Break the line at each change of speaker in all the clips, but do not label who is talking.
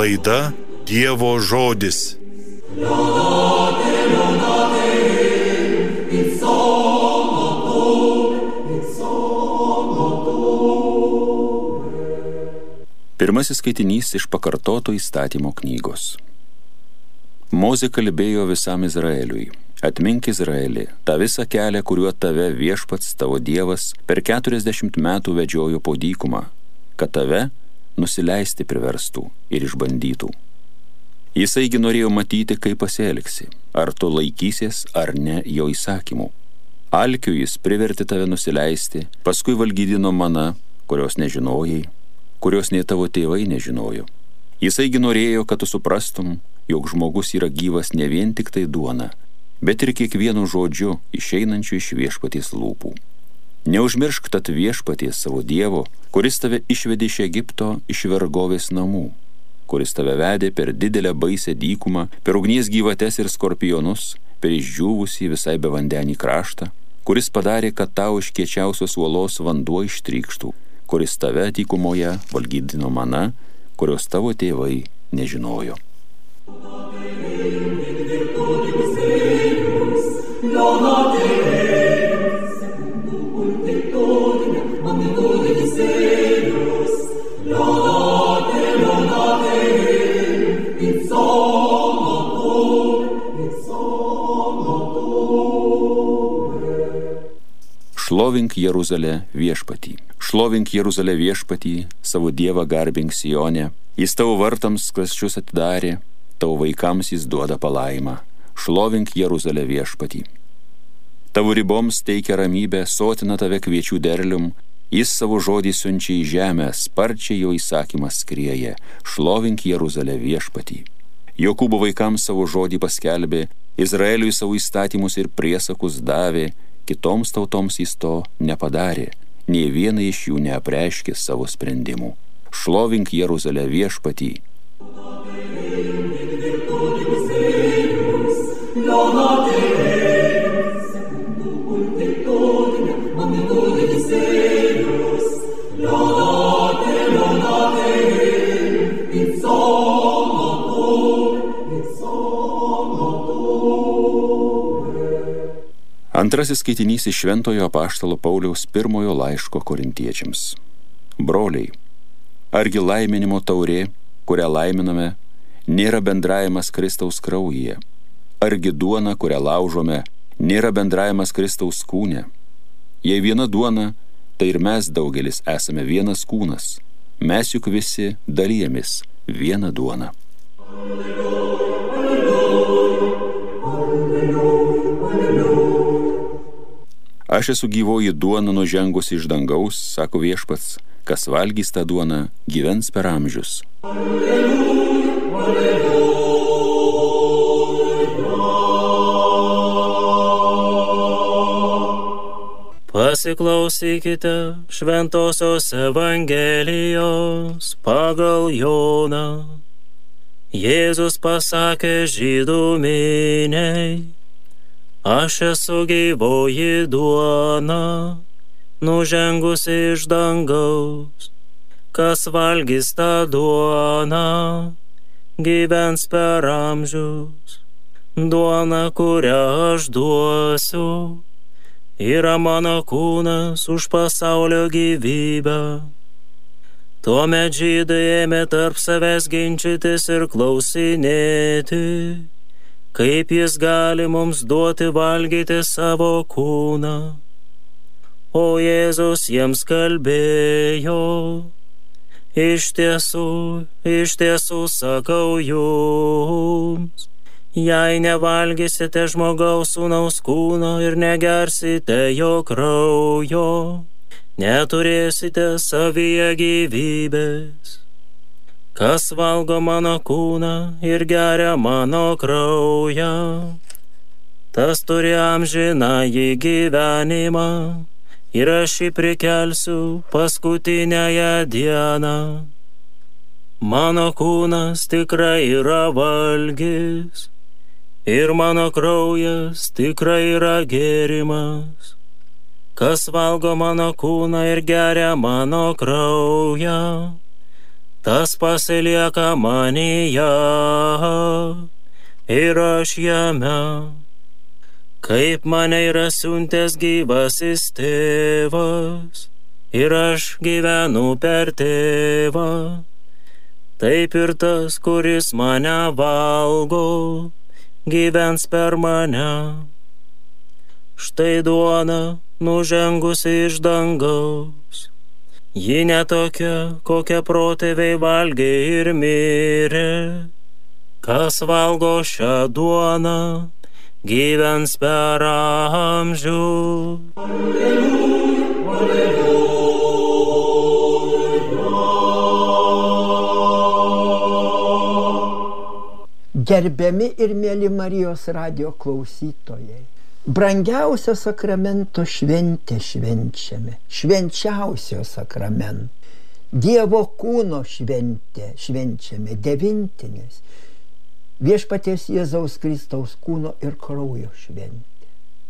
Laida Dievo žodis.
Pirmasis skaitinys iš pakartoto įstatymo knygos. Mozė kalbėjo visam Izraeliui: Atmink Izraelį, tą visą kelią, kuriuo tave viešpats tavo Dievas per 40 metų vedžiojo po dykumą, kad tave nusileisti priverstų ir išbandytų. Jisaigi norėjo matyti, kaip pasielgsi, ar tu laikysies ar ne jo įsakymų. Alkiu jis privertė tave nusileisti, paskui valgydino maną, kurios nežinojai, kurios nei tavo tėvai nežinojo. Jisaigi norėjo, kad tu suprastum, jog žmogus yra gyvas ne vien tik tai duona, bet ir kiekvienu žodžiu išeinančiu iš viešpaties lūpų. Neužmiršk tad viešpaties savo Dievo, kuris tave išvedė iš Egipto, iš vergovės namų, kuris tave vedė per didelę baisę dykumą, per ugnies gyvates ir skorpionus, per išdžiūvusį visai bevandenį kraštą, kuris padarė, kad tau iš kiečiausios uolos vanduo ištrykštų, kuris tave dykumoje valgydino mana, kurios tavo tėvai nežinojo. Šlovink Jeruzalę viešpatį. Šlovink Jeruzalę viešpatį, savo Dievą garbink Sione. Jis tavo vartams klasčius atidarė, tavo vaikams jis duoda palaimą. Šlovink Jeruzalę viešpatį. Tavo riboms teikia ramybę, sotina tave kviečių derlium, jis savo žodį siunčia į žemę, sparčiai jo įsakymas skrieja. Šlovink Jeruzalę viešpatį. Jokūbo vaikams savo žodį paskelbė, Izraeliui savo įstatymus ir priesakus davė, kitoms tautoms jis to nepadarė, nei viena iš jų neapreiškė savo sprendimų. Šlovink Jeruzalę viešpatį. Antrasis skaitinys iš Šventojo apaštalo Pauliaus pirmojo laiško Korintiečiams. Broliai, argi laiminimo taurė, kurią laiminame, nėra bendravimas Kristaus kraujyje? Argi duona, kurią laužome, nėra bendravimas Kristaus kūne? Jei viena duona, tai ir mes daugelis esame vienas kūnas. Mes juk visi dalijamės vieną duoną. Aš esu gyvoji duona nužengusi iš dangaus, sako viešpats, kas valgys tą duoną, gyvens per amžius.
Pasiklausykite Šventosios Evangelijos pagal Joną. Jėzus pasakė žydų miniai: Aš esu gyvoji duona, nužengusi iš dangaus. Kas valgys tą duoną, gyvens per amžius. Duona, kurią aš duosiu, yra mano kūnas už pasaulio gyvybę. Tuomet žydai ėmė tarp savęs ginčytis ir klausinėti, kaip jis gali mums duoti valgyti savo kūną. O Jėzus jiems kalbėjo: Iš tiesų sakau jums, jei nevalgysite žmogaus sūnaus kūno ir negersite jo kraujo, neturėsite savyje gyvybės. Kas valgo mano kūną ir geria mano kraują, tas turi amžinąjį gyvenimą, ir aš jį prikelsiu paskutiniąją dieną. Mano kūnas tikrai yra valgis, ir mano kraujas tikrai yra gėrimas. Kas, kas valgo mano kūną ir geria mano kraują, tas turi amžinąjį gyvenimą, ir aš jį prikelsiu paskutiniąją dieną. Mano kūnas tikrai yra valgis, ir mano kraujas tikrai yra gėrimas. Kas valgo mano kūną ir geria mano kraują, tas valgo mano kūną ir geria mano kraują, tas turi amžinąjį gyvenimą, ir aš jį prikelsiu paskutiniąją dieną. Mano kūnas tikrai yra valgis, ir mano kraujas tikrai yra gėrimas. Kas valgo mano kūną ir geria mano kraują, tas pasilieka manyje ir aš jame. Kaip mane yra siuntęs gyvasis tėvas ir aš gyvenu per tėvą, taip ir tas, kuris mane valgo, gyvens per mane. Štai duona nužengusi iš dangaus, ji netokia, kokią protėviai valgė ir mirė. Kas valgo šią duoną, gyvens per amžių.
Gerbiami ir mėly Marijos radijo klausytojai, brangiausio sakramento šventę švenčiame, švenčiausio sakramento. Dievo kūno šventę švenčiame, devintinės. Viešpaties Jėzaus Kristaus kūno ir kraujo šventė.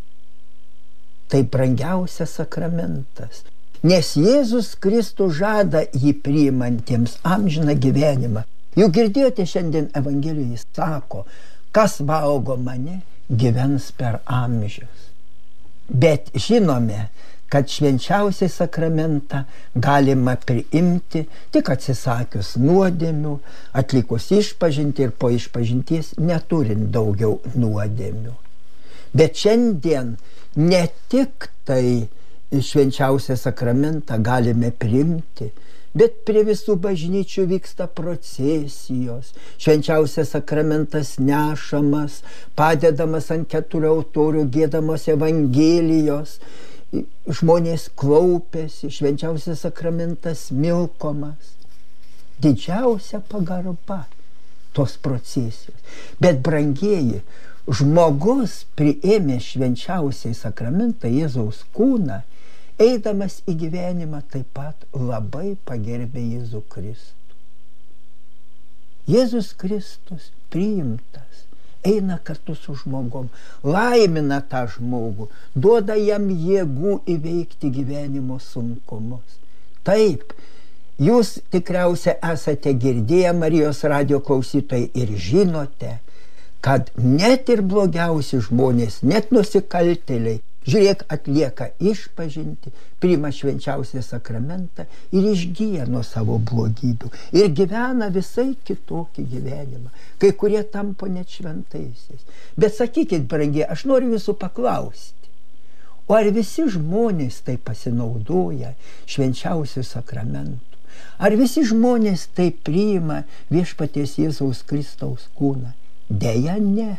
Tai brangiausias sakramentas, nes Jėzus Kristus žada jį priimantiems amžiną gyvenimą. Juk girdėjote šiandien Evangelijoje, jis sako, kas valgo mane, gyvens per amžius. Bet žinome, kad švenčiausiai sakramentą galima priimti tik atsisakius nuodėmių, atlikus išpažintį ir po išpažinties neturint daugiau nuodėmių. Bet šiandien ne tik tai švenčiausią sakramentą galime priimti, bet prie visų bažnyčių vyksta procesijos, švenčiausias sakramentas nešamas, padedamas ant 4 altorių, giedamos evangelijos, žmonės klaupiasi, švenčiausias sakramentas milkomas. Didžiausia pagarba tos procesijos. Bet brangieji, žmogus priėmė švenčiausiai sakramentą Jėzaus kūną, eidamas į gyvenimą taip pat labai pagerbė Jėzų Kristų. Jėzus Kristus priimtas, eina kartu su žmogum, laimina tą žmogų, duoda jam jėgų įveikti gyvenimo sunkumus. Taip, jūs tikriausiai esate girdėję, Marijos radijo klausytojai, ir žinote, kad net ir blogiausi žmonės, net nusikaltėliai, žiūrėk, atlieka išpažintį, priima švenčiausią sakramentą ir išgyja nuo savo blogybių. Ir gyvena visai kitokį gyvenimą. Kai kurie tampo net šventaisiais. Bet sakykit, brangiai, aš noriu jūsų paklausti, o ar visi žmonės tai pasinaudoja švenčiausių sakramentų? Ar visi žmonės tai priima viešpaties Jėzaus Kristaus kūną? Deja, ne.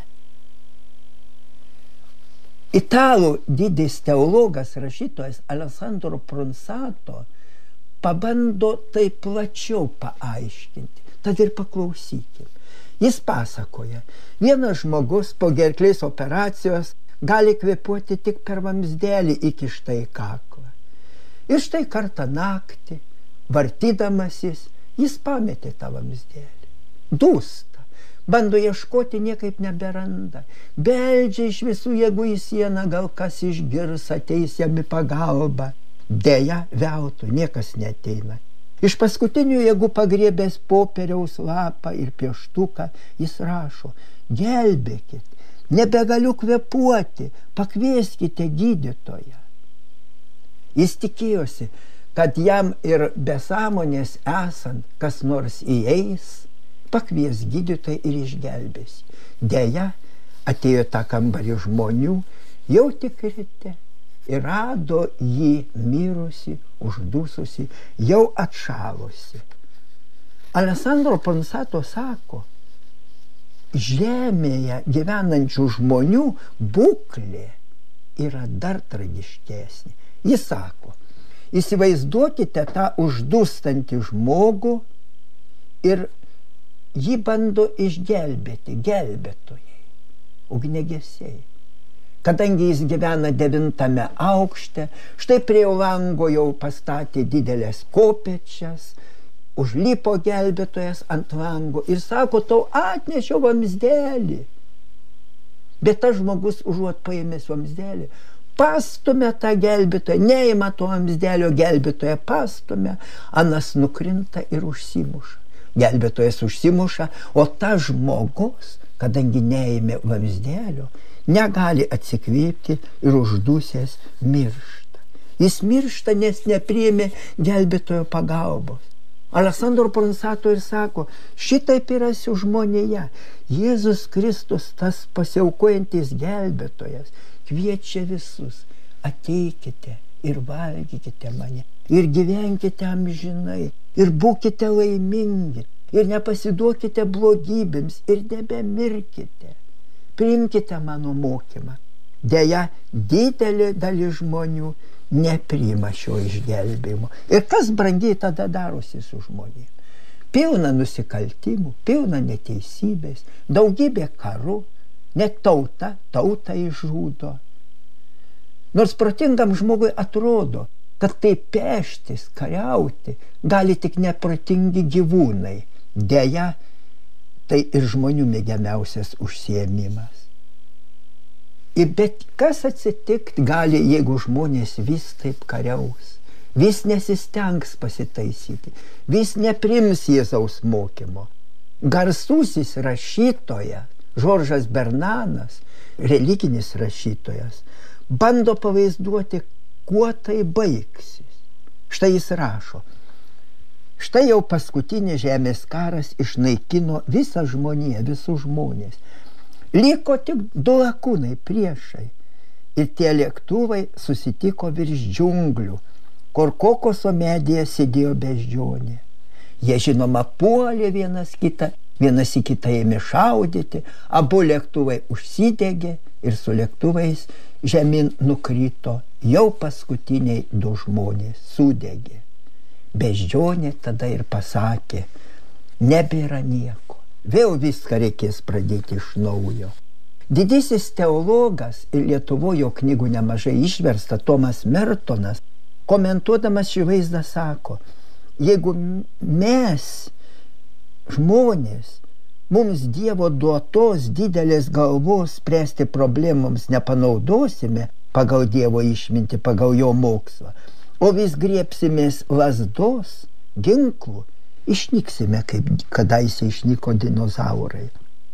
Italų didis teologas, rašytojas Alessandro Pronsato pabando tai plačiau paaiškinti. Tad ir paklausykim. Jis pasakoja, vienas žmogus po gerklės operacijos gali kvėpuoti tik per vamzdelį įkištą į kaklą. Ir štai kartą naktį, vartydamasis, jis pametė tą vamzdelį. Dūsta. Bando ieškoti, niekaip neberanda. Beldžia iš visų jėgų į sieną, gal kas išgirs, ateis jam į pagalbą. Deja, veltui, niekas neateina. Iš paskutinių jėgų pagriebęs popieriaus lapą ir pieštuką, jis rašo, gelbėkit, nebegaliu kvėpuoti, pakvieskite gydytoją. Jis tikėjosi, kad jam ir be sąmonės esant kas nors įeis, pakvies gydytoją ir išgelbės. Deja, atėjo tą kambarį žmonių, jau tik ryte, ir rado jį mirusi, uždususi, jau atšalusi. Alessandro Pronsato sako, žemėje gyvenančių žmonių būklė yra dar tragiškesnė. Jis sako, įsivaizduokite tą uždūstantį žmogų ir jį bando išgelbėti gelbėtojai, ugniagesiai. Kadangi jis gyvena 9 aukšte, štai prie lango jau pastatė didelės kopėčias, užlipo gelbėtojas ant lango ir sako, tau atnešiau vamzdelį. Bet tas žmogus užuot paėmęs vamzdelį, pastumia tą gelbėtoją, neima to vamzdelio, gelbėtoją pastumia, anas nukrinta ir užsimuša. Gelbėtojas užsimuša, o tas žmogus, kadangi neėmė vamzdelio, negali atsikvėpti ir uždusęs miršta. Jis miršta, nes nepriėmė gelbėtojo pagalbos. Alessandro Pronsato ir sako, šitaip yra su žmonėje. Jėzus Kristus, tas pasiaukojantis gelbėtojas, kviečia visus, ateikite ir valgykite mane, ir gyvenkite amžinai, ir būkite laimingi, ir nepasiduokite blogybėms, ir nebemirkite. Priimkite mano mokymą. Deja, didelė dalis žmonių nepriima šio išgelbėjimo. Ir kas brangiai tada darosi su žmonėmis? Pilna nusikaltimų, pilna neteisybės, daugybė karų, net tautą išžudo. Nors protingam žmogui atrodo, kad tai peštis, kariauti gali tik neprotingi gyvūnai. Deja, tai ir žmonių mėgiamiausias užsiėmimas. Bet kas atsitikt gali, jeigu žmonės vis taip kariaus, vis nesistengs pasitaisyti, vis neprims Jėzaus mokymo. Garsusis rašytojas Žoržas Bernanas, religinis rašytojas, bando pavaizduoti, kuo tai baigsis. Štai jis rašo, štai jau paskutinis žemės karas išnaikino visą žmoniją, visus žmonės. Liko tik 2 lakūnai priešai ir tie lėktuvai susitiko virš džiunglių, kur kokoso medyje sėdėjo beždžionė. Jie žinoma puolė vienas į kitą ėmė šaudyti, abu lėktuvai užsidegė ir su lėktuvais žemyn nukrito jau paskutiniai 2 žmonės, sudegė. Beždžionė tada ir pasakė, nebėra nieko. Vėl viską reikės pradėti iš naujo. Didysis teologas ir Lietuvoje knygų nemažai išversta Tomas Mertonas, komentuodamas šį vaizdą sako, jeigu mes, žmonės, mums Dievo duotos didelės galvos spręsti problemoms nepanaudosime pagal Dievo išmintį, pagal jo mokslą, o vis griebsimės lazdos, ginklų, išnyksime, kaip kadaise išnyko dinozaurai.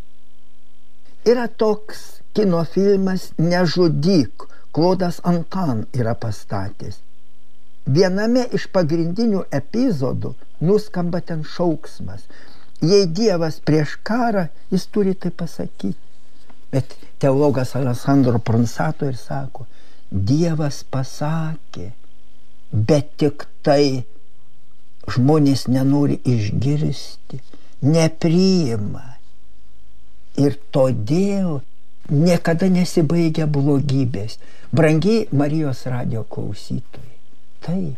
Yra toks kino filmas Nežudyk, Klodas Ankan yra pastatęs. Viename iš pagrindinių epizodų nuskamba ten šauksmas. Jei Dievas prieš karą, jis turi tai pasakyti. Bet teologas Alessandro Pronsato ir sako, Dievas pasakė, bet tik tai žmonės nenori išgirsti, nepriima. Ir todėl niekada nesibaigia blogybės. Brangiai Marijos radijo klausytojai. Taip,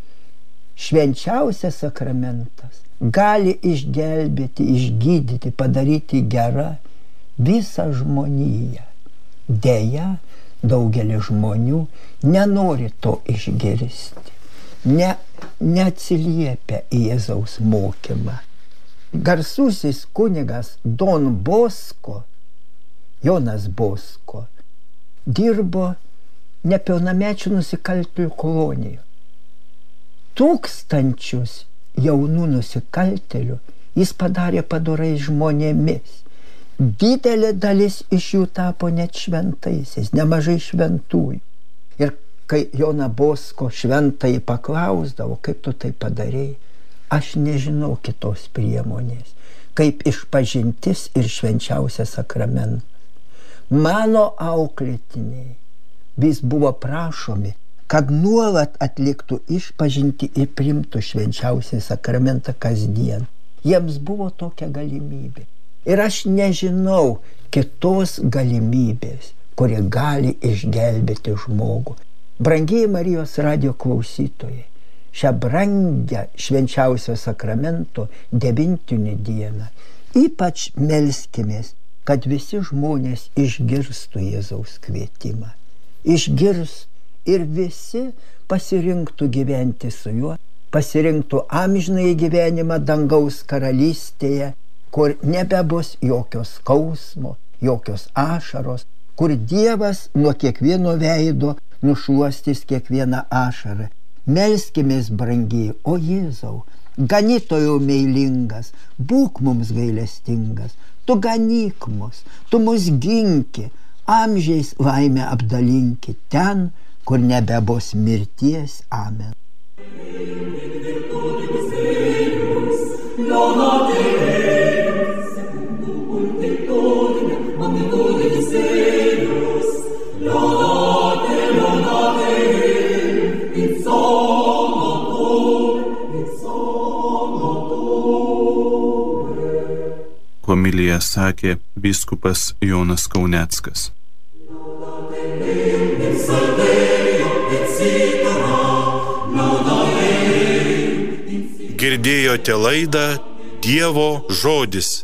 švenčiausias sakramentas gali išgelbėti, išgydyti, padaryti gerą visą žmoniją. Deja, daugelis žmonių nenori to išgirsti. Neatsiliepia į Jėzaus mokymą. Garsusis kunigas Don Bosko, Jonas Bosko, dirbo nepilnamečių nusikaltėlių kolonijoje. 1000 jaunų nusikaltėlių jis padarė padorais žmonėmis. Didelė dalis iš jų tapo net šventaisiais, nemažai šventųjų. Ir kai Joną Bosko šventąjį paklausdavo, kaip tu tai padarei, aš nežinau kitos priemonės, kaip išpažintis ir švenčiausias sakramentas. Mano auklėtiniai vis buvo prašomi, kad nuolat atliktų išpažinti ir priimtų švenčiausią sakramentą kasdien. Jiems buvo tokia galimybė. Ir aš nežinau kitos galimybės, kuri gali išgelbėti žmogų. Brangiai Marijos radijo klausytojai, šią brangią švenčiausio sakramento 9 dieną ypač melskimės, kad visi žmonės išgirstų Jėzaus kvietimą. Išgirstų ir visi pasirinktų gyventi su juo, pasirinktų amžinąjį gyvenimą dangaus karalystėje, kur nebebus jokios skausmo, jokios ašaros, kur Dievas nuo kiekvieno veido nušluostys kiekvieną ašarą, Melskimės, brangiai, o Jėzau, ganytojau meilingas, būk mums gailestingas, tu ganyk mus, tu mus ginki, amžiais laimę apdalinki ten, kur nebebus mirties. Amen.
Homiliją sakė vyskupas Jonas Kauneckas.
Girdėjote laidą Dievo žodis.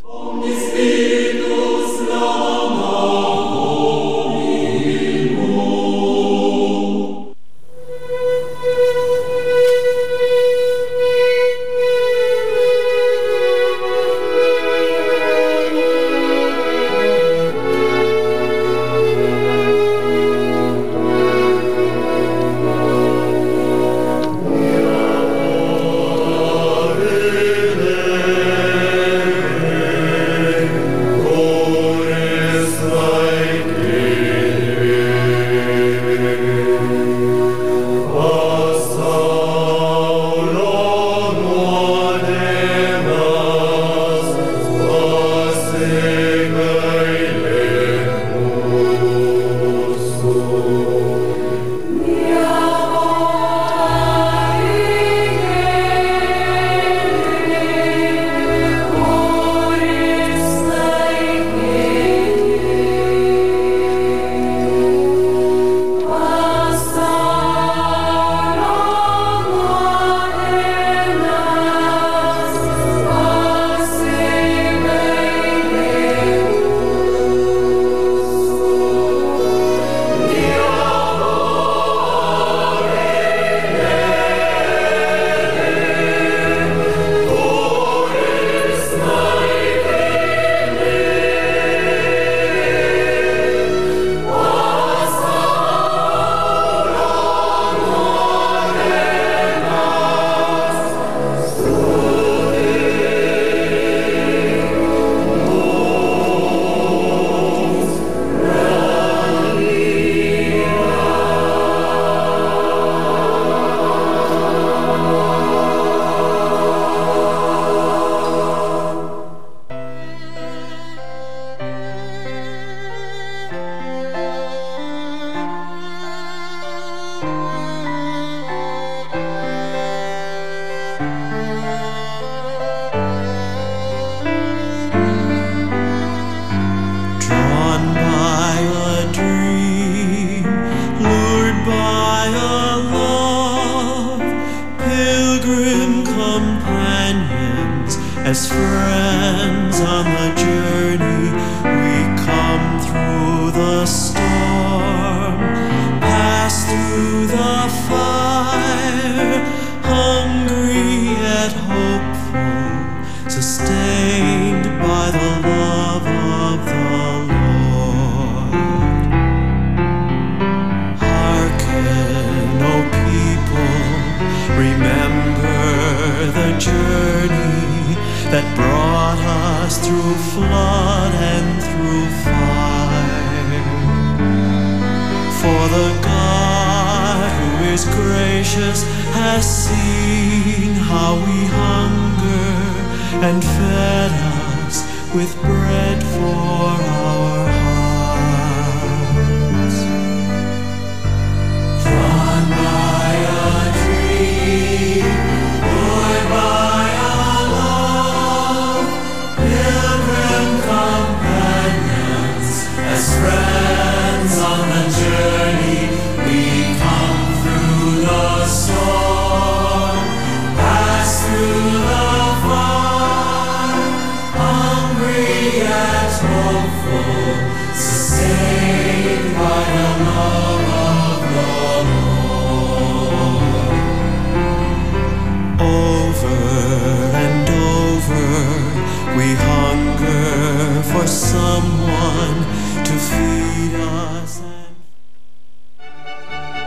As friends on the journey, we come through the storm, pass through the fire, hungry yet hopeful, sustained by the love of the Lord. Hearken, O people, remember the journey that brought us through flood and through fire. For the God who is gracious has seen how we hunger and fed us with bread for